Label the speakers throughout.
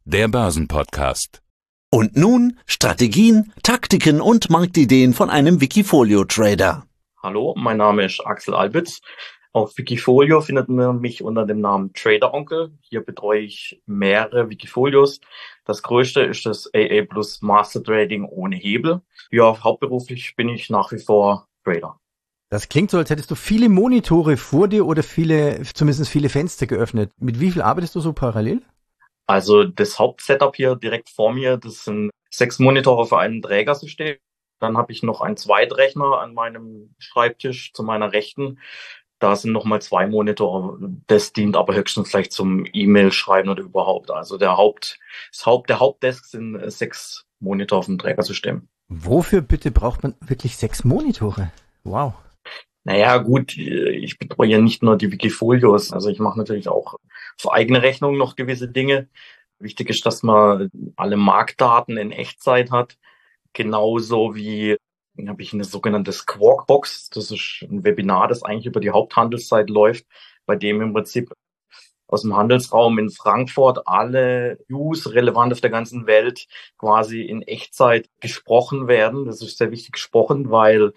Speaker 1: der Börsenpodcast.
Speaker 2: Und nun Strategien, Taktiken und Marktideen von einem Wikifolio-Trader.
Speaker 3: Hallo, mein Name ist Axel Albitz. Auf Wikifolio findet man mich unter dem Namen Trader Onkel. Hier betreue ich mehrere Wikifolios. Das größte ist das AA Plus Master Trading ohne Hebel. Ja, hauptberuflich bin ich nach wie vor Trader.
Speaker 4: Das klingt so, als hättest du viele Monitore vor dir oder zumindest viele Fenster geöffnet. Mit wie viel arbeitest du so parallel?
Speaker 3: Also das Hauptsetup hier direkt vor mir, das sind 6 Monitore für ein Trägersystem. Dann habe ich noch einen Zweitrechner an meinem Schreibtisch zu meiner Rechten. Da sind nochmal 2 Monitore. Das dient aber höchstens vielleicht zum E-Mail-Schreiben oder überhaupt. Also der Hauptdesk sind 6 Monitore auf dem Trägersystem.
Speaker 4: Wofür bitte braucht man wirklich 6 Monitore? Wow.
Speaker 3: Naja, gut, ich betreue ja nicht nur die Wikifolios. Also ich mache natürlich auch auf eigene Rechnung noch gewisse Dinge. Wichtig ist, dass man alle Marktdaten in Echtzeit hat. Genauso wie habe ich eine sogenannte Squawk-Box. Das ist ein Webinar, das eigentlich über die Haupthandelszeit läuft, bei dem im Prinzip aus dem Handelsraum in Frankfurt alle News relevant auf der ganzen Welt quasi in Echtzeit gesprochen werden. Das ist sehr wichtig gesprochen, weil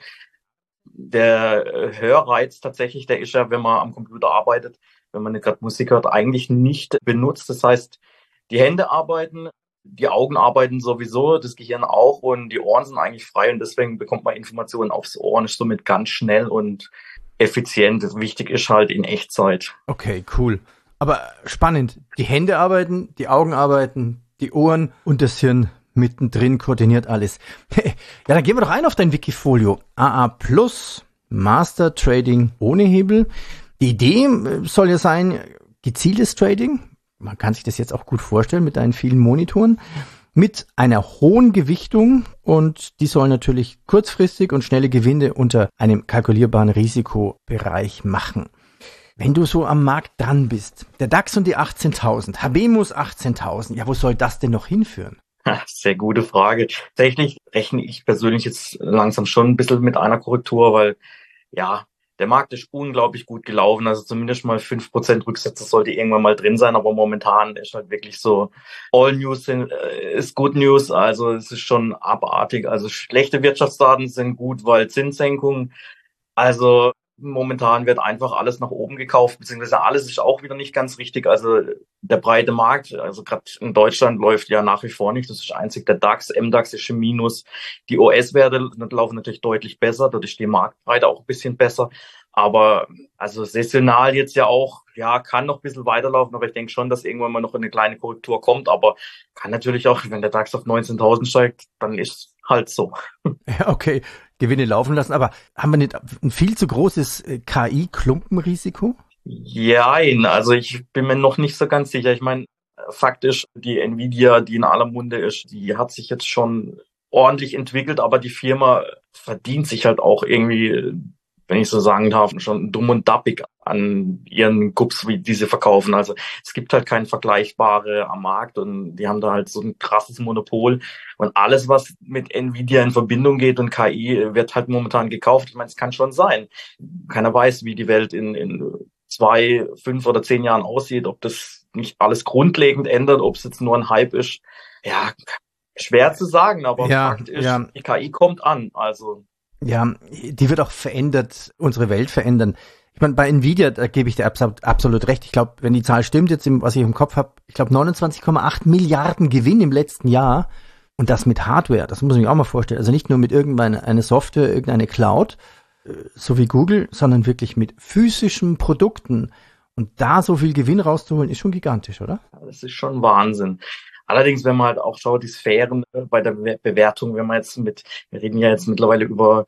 Speaker 3: der Hörreiz tatsächlich, der ist ja, wenn man am Computer arbeitet, wenn man nicht gerade Musik hört, eigentlich nicht benutzt. Das heißt, die Hände arbeiten, die Augen arbeiten sowieso, das Gehirn auch und die Ohren sind eigentlich frei und deswegen bekommt man Informationen aufs Ohr und ist somit ganz schnell und effizient. Wichtig ist halt in Echtzeit.
Speaker 4: Okay, cool. Aber spannend. Die Hände arbeiten, die Augen arbeiten, die Ohren und das Hirn mittendrin koordiniert alles. Ja, dann gehen wir doch ein auf dein Wikifolio. AA Plus Master Trading ohne Hebel. Die Idee soll ja sein, gezieltes Trading. Man kann sich das jetzt auch gut vorstellen mit deinen vielen Monitoren. Mit einer hohen Gewichtung und die soll natürlich kurzfristig und schnelle Gewinne unter einem kalkulierbaren Risikobereich machen. Wenn du so am Markt dran bist, der DAX und die 18.000, HBMUS 18.000, ja, wo soll das denn noch hinführen?
Speaker 3: Sehr gute Frage. Tatsächlich rechne ich persönlich jetzt langsam schon ein bisschen mit einer Korrektur, weil ja, der Markt ist unglaublich gut gelaufen. Also zumindest mal 5% Rücksätze sollte irgendwann mal drin sein, aber momentan ist halt wirklich so, all news ist good news. Also es ist schon abartig. Also schlechte Wirtschaftsdaten sind gut, weil Zinssenkungen. Also momentan wird einfach alles nach oben gekauft, beziehungsweise alles ist auch wieder nicht ganz richtig. Also der breite Markt, also gerade in Deutschland läuft ja nach wie vor nicht. Das ist einzig der DAX, MDAX ist im Minus. Die US-Werte laufen natürlich deutlich besser, dort ist die Marktbreite auch ein bisschen besser. Aber also saisonal jetzt ja auch, ja, kann noch ein bisschen weiterlaufen, aber ich denke schon, dass irgendwann mal noch eine kleine Korrektur kommt. Aber kann natürlich auch, wenn der DAX auf 19.000 steigt, dann ist halt so.
Speaker 4: Ja, okay, Gewinne laufen lassen, aber haben wir nicht ein viel zu großes KI-Klumpenrisiko?
Speaker 3: Jein, also ich bin mir noch nicht so ganz sicher. Ich meine, Fakt ist, die Nvidia, die in aller Munde ist, die hat sich jetzt schon ordentlich entwickelt, aber die Firma verdient sich halt auch irgendwie, wenn ich so sagen darf, schon dumm und dappig an ihren Gups, wie die sie verkaufen. Also es gibt halt keinen Vergleichbare am Markt und die haben da halt so ein krasses Monopol. Und alles, was mit Nvidia in Verbindung geht und KI, wird halt momentan gekauft. Ich meine, es kann schon sein. Keiner weiß, wie die Welt in 2, 5 oder 10 Jahren aussieht, ob das nicht alles grundlegend ändert, ob es jetzt nur ein Hype ist. Ja, schwer zu sagen, aber Fakt ist, die KI kommt an. Also
Speaker 4: ja, die wird auch unsere Welt verändern. Ich meine, bei Nvidia, da gebe ich dir absolut recht. Ich glaube, wenn die Zahl stimmt, jetzt, was ich im Kopf habe, ich glaube 29,8 Milliarden Gewinn im letzten Jahr. Und das mit Hardware, das muss ich mir auch mal vorstellen. Also nicht nur mit irgendeiner Software, irgendeine Cloud, so wie Google, sondern wirklich mit physischen Produkten. Und da so viel Gewinn rauszuholen, ist schon gigantisch, oder?
Speaker 3: Das ist schon Wahnsinn. Allerdings, wenn man halt auch schaut, die Sphären bei der Bewertung, wenn man jetzt wir reden ja jetzt mittlerweile über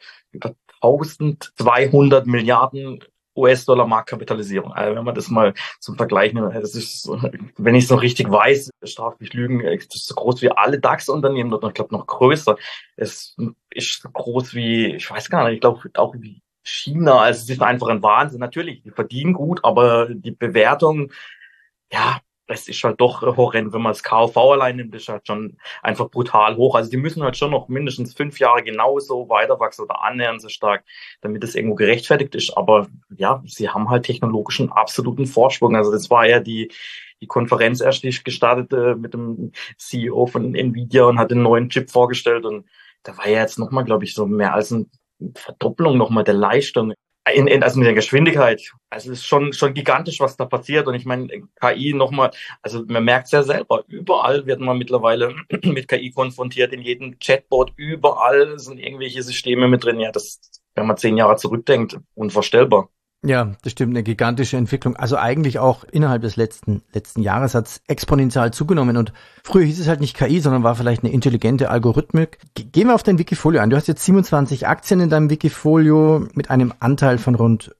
Speaker 3: 1200 Milliarden US-Dollar Marktkapitalisierung. Also wenn man das mal zum Vergleich nimmt, das ist, wenn ich es noch richtig weiß, darf ich lügen, das ist so groß wie alle DAX-Unternehmen, ich glaube noch größer. Es ist so groß wie, ich weiß gar nicht, ich glaube auch wie China. Also es ist einfach ein Wahnsinn. Natürlich, die verdienen gut, aber die Bewertung, ja, es ist halt doch horrend, wenn man das KV allein nimmt, ist halt schon einfach brutal hoch. Also die müssen halt schon noch mindestens 5 Jahre genauso weiter wachsen oder annähernd so stark, damit es irgendwo gerechtfertigt ist. Aber ja, sie haben halt technologischen absoluten Vorsprung. Also das war ja die Konferenz erst, die ich gestartet mit dem CEO von Nvidia und hat den neuen Chip vorgestellt. Und da war ja jetzt nochmal, glaube ich, so mehr als eine Verdopplung nochmal der Leistung. Also mit der Geschwindigkeit. Also es ist schon gigantisch, was da passiert. Und ich meine, KI nochmal, also man merkt es ja selber, überall wird man mittlerweile mit KI konfrontiert, in jedem Chatbot, überall sind irgendwelche Systeme mit drin. Ja, das, wenn man 10 Jahre zurückdenkt, unvorstellbar.
Speaker 4: Ja, das stimmt, eine gigantische Entwicklung. Also eigentlich auch innerhalb des letzten Jahres hat es exponentiell zugenommen. Und früher hieß es halt nicht KI, sondern war vielleicht eine intelligente Algorithmik. Gehen wir auf dein Wikifolio an. Du hast jetzt 27 Aktien in deinem Wikifolio mit einem Anteil von rund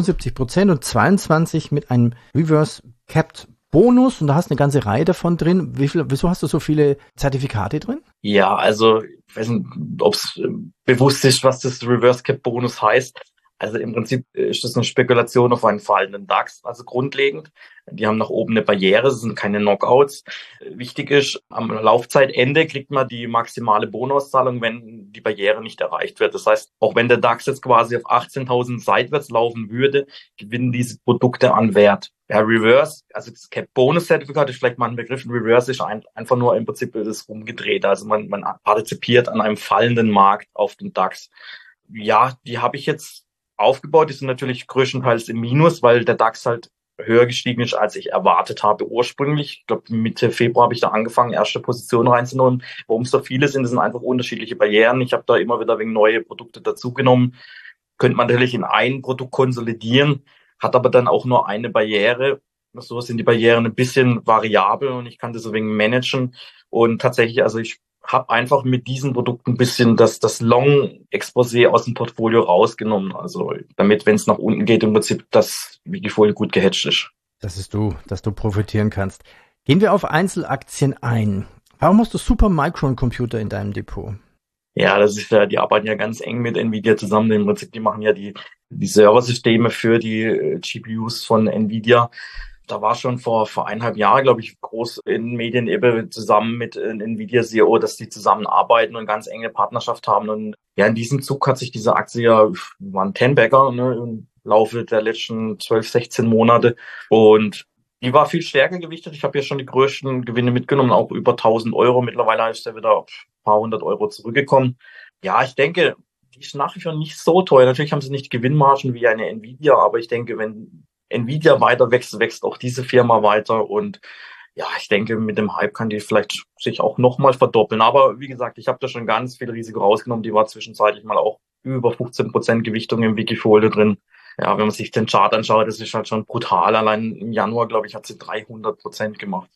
Speaker 4: 75% und 22 mit einem Reverse Capped Bonus. Und da hast du eine ganze Reihe davon drin. Wieso hast du so viele Zertifikate drin?
Speaker 3: Ja, also ich weiß nicht, ob es bewusst ist, was das Reverse Cap Bonus heißt. Also im Prinzip ist das eine Spekulation auf einen fallenden DAX, also grundlegend. Die haben nach oben eine Barriere, es sind keine Knockouts. Wichtig ist, am Laufzeitende kriegt man die maximale Bonauszahlung, wenn die Barriere nicht erreicht wird. Das heißt, auch wenn der DAX jetzt quasi auf 18.000 seitwärts laufen würde, gewinnen diese Produkte an Wert. Ja, Reverse, also das Cap-Bonus-Zertifikat ist vielleicht mal ein Begriff. Reverse ist einfach nur im Prinzip das Rumgedrehte. Also man partizipiert an einem fallenden Markt auf den DAX. Ja, die habe ich jetzt aufgebaut. Die sind natürlich größtenteils im Minus, weil der DAX halt höher gestiegen ist, als ich erwartet habe ursprünglich. Ich glaube, Mitte Februar habe ich da angefangen, erste Position reinzunehmen. Warum es so viele sind, das sind einfach unterschiedliche Barrieren. Ich habe da immer wieder wegen neue Produkte dazugenommen. Könnte man natürlich in ein Produkt konsolidieren, hat aber dann auch nur eine Barriere. So sind die Barrieren ein bisschen variabel und ich kann das deswegen managen. Und tatsächlich, also ich habe einfach mit diesem Produkt ein bisschen das Long-Exposé aus dem Portfolio rausgenommen. Also damit, wenn es nach unten geht, im Prinzip das Wikifolio gut gehatcht ist.
Speaker 4: Dass du profitieren kannst. Gehen wir auf Einzelaktien ein. Warum hast du Supermicron-Computer in deinem Depot?
Speaker 3: Ja, das ist ja, die arbeiten ja ganz eng mit Nvidia zusammen. Im Prinzip, die machen ja die Serversysteme für die GPUs von Nvidia. Da war schon vor 1,5 Jahren, glaube ich, groß in Medien eben zusammen mit Nvidia CEO, dass die zusammenarbeiten und ganz enge Partnerschaft haben. Und ja, in diesem Zug hat sich diese Aktie ja, waren 10-Bagger, ne, im Laufe der letzten 12, 16 Monate. Und die war viel stärker gewichtet. Ich habe ja schon die größten Gewinne mitgenommen, auch über 1.000 Euro. Mittlerweile ist er wieder auf ein paar hundert Euro zurückgekommen. Ja, ich denke, die ist nach wie vor nicht so teuer. Natürlich haben sie nicht Gewinnmargen wie eine Nvidia, aber ich denke, wenn Nvidia weiter wächst, wächst auch diese Firma weiter. Und ja, ich denke, mit dem Hype kann die vielleicht sich auch nochmal verdoppeln. Aber wie gesagt, ich habe da schon ganz viel Risiko rausgenommen. Die war zwischenzeitlich mal auch über 15% Gewichtung im Wikifolio drin. Ja, wenn man sich den Chart anschaut, das ist halt schon brutal. Allein im Januar, glaube ich, hat sie 300% gemacht.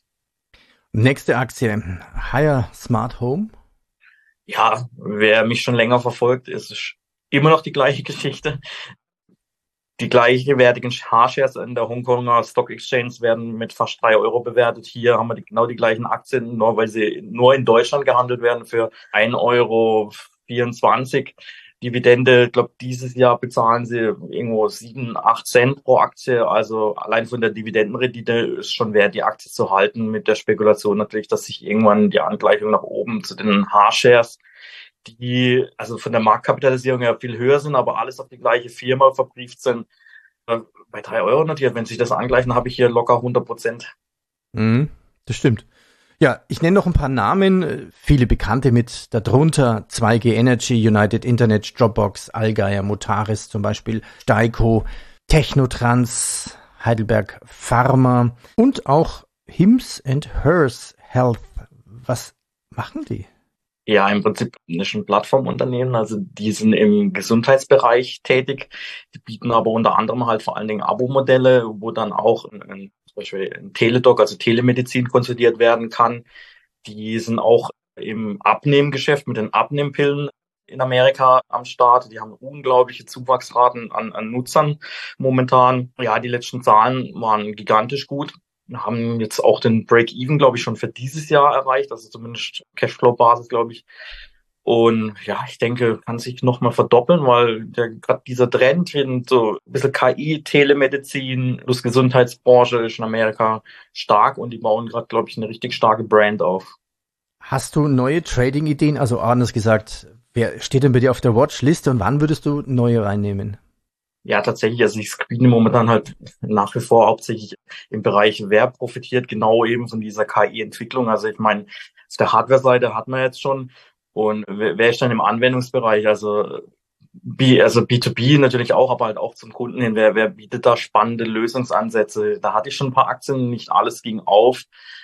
Speaker 4: Nächste Aktie, Haier Smart Home.
Speaker 3: Ja, wer mich schon länger verfolgt, ist immer noch die gleiche Geschichte. Die gleichwertigen H-Shares in der Hongkonger Stock Exchange werden mit fast 3 Euro bewertet. Hier haben wir genau die gleichen Aktien, nur weil sie nur in Deutschland gehandelt werden für 1,24 Euro. Dividende, ich glaube, dieses Jahr bezahlen sie irgendwo 7, 8 Cent pro Aktie. Also allein von der Dividendenrendite ist schon wert, die Aktie zu halten, mit der Spekulation natürlich, dass sich irgendwann die Angleichung nach oben zu den H-Shares, die also von der Marktkapitalisierung ja viel höher sind, aber alles auf die gleiche Firma verbrieft sind, bei 3 Euro notiert. Wenn sich das angleichen, habe ich hier locker 100%.
Speaker 4: Das stimmt. Ja, ich nenne noch ein paar Namen, viele Bekannte mit darunter 2G Energy, United Internet, Dropbox, Allgeier, Mutaris zum Beispiel, Steiko, Technotrans, Heidelberg Pharma und auch Hims & Hers Health. Was machen die?
Speaker 3: Ja, im Prinzip ist ein Plattformunternehmen, also die sind im Gesundheitsbereich tätig, die bieten aber unter anderem halt vor allen Dingen Abo-Modelle, wo dann auch zum Beispiel ein Teledoc, also Telemedizin konsultiert werden kann. Die sind auch im Abnehmgeschäft mit den Abnehmpillen in Amerika am Start. Die haben unglaubliche Zuwachsraten an Nutzern momentan. Ja, die letzten Zahlen waren gigantisch gut. Wir haben jetzt auch den Break-Even, glaube ich, schon für dieses Jahr erreicht, also zumindest Cashflow-Basis, glaube ich. Und ja, ich denke, kann sich nochmal verdoppeln, weil gerade dieser Trend hin, so ein bisschen KI, Telemedizin, plus Gesundheitsbranche ist in Amerika stark und die bauen gerade, glaube ich, eine richtig starke Brand auf.
Speaker 4: Hast du neue Trading-Ideen? Also anders gesagt, wer steht denn bei dir auf der Watchliste und wann würdest du neue reinnehmen?
Speaker 3: Ja, tatsächlich, also ich screene momentan halt nach wie vor hauptsächlich im Bereich, wer profitiert genau eben von dieser KI-Entwicklung. Also ich meine, auf der Hardware-Seite hat man jetzt schon und wer ist dann im Anwendungsbereich? Also B2B natürlich auch, aber halt auch zum Kunden hin. Wer bietet da spannende Lösungsansätze? Da hatte ich schon ein paar Aktien, nicht alles ging auf.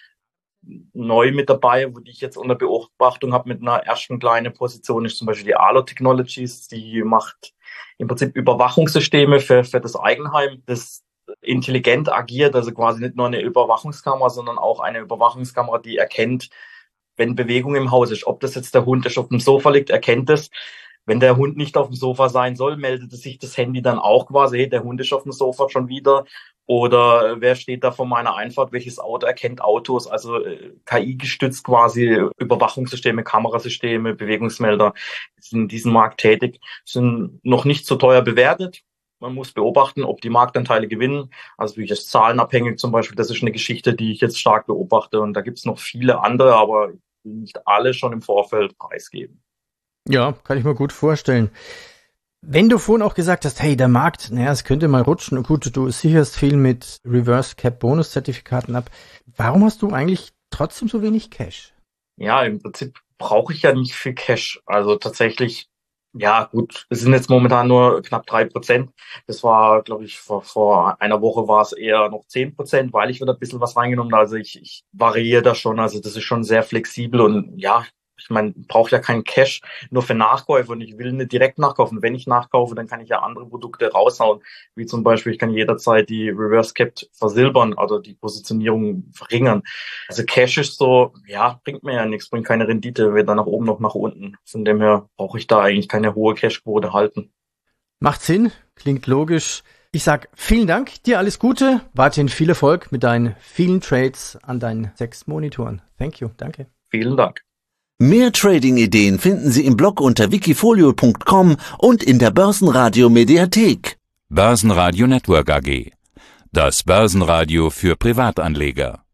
Speaker 3: Neu mit dabei, wo ich jetzt unter Beobachtung habe mit einer ersten kleinen Position, ist zum Beispiel die Arlo Technologies. Die macht im Prinzip Überwachungssysteme für das Eigenheim, das intelligent agiert, also quasi nicht nur eine Überwachungskamera, sondern auch eine Überwachungskamera, die erkennt, wenn Bewegung im Haus ist. Ob das jetzt der Hund ist, auf dem Sofa liegt, erkennt es. Wenn der Hund nicht auf dem Sofa sein soll, meldet sich das Handy dann auch quasi, hey, der Hund ist auf dem Sofa schon wieder. Oder wer steht da vor meiner Einfahrt, welches Auto erkennt Autos, also KI-gestützt quasi Überwachungssysteme, Kamerasysteme, Bewegungsmelder sind in diesem Markt tätig, sind noch nicht so teuer bewertet. Man muss beobachten, ob die Marktanteile gewinnen. Also wie das zahlenabhängig zum Beispiel, das ist eine Geschichte, die ich jetzt stark beobachte. Und da gibt es noch viele andere, aber nicht alle schon im Vorfeld preisgeben.
Speaker 4: Ja, kann ich mir gut vorstellen. Wenn du vorhin auch gesagt hast, hey, der Markt, naja, es könnte mal rutschen. Und gut, du sicherst viel mit Reverse Cap Bonus Zertifikaten ab. Warum hast du eigentlich trotzdem so wenig Cash?
Speaker 3: Ja, im Prinzip brauche ich ja nicht viel Cash. Also tatsächlich, ja gut, es sind jetzt momentan nur knapp 3%. Das war, glaube ich, vor einer Woche war es eher noch 10%, weil ich wieder ein bisschen was reingenommen habe. Also ich variiere da schon. Also das ist schon sehr flexibel und ja, ich meine, brauche ja keinen Cash nur für Nachkäufe und ich will nicht direkt nachkaufen. Wenn ich nachkaufe, dann kann ich ja andere Produkte raushauen, wie zum Beispiel, ich kann jederzeit die Reverse Cap versilbern oder die Positionierung verringern. Also Cash ist so, ja, bringt mir ja nichts, bringt keine Rendite, weder nach oben noch nach unten. Von dem her brauche ich da eigentlich keine hohe Cashquote halten.
Speaker 4: Macht Sinn, klingt logisch. Ich sag vielen Dank, dir alles Gute, weiterhin viel Erfolg mit deinen vielen Trades an deinen 6 Monitoren. Thank you, danke.
Speaker 3: Vielen Dank.
Speaker 2: Mehr Trading-Ideen finden Sie im Blog unter wikifolio.com und in der Börsenradio Mediathek.
Speaker 1: Börsenradio Network AG. Das Börsenradio für Privatanleger.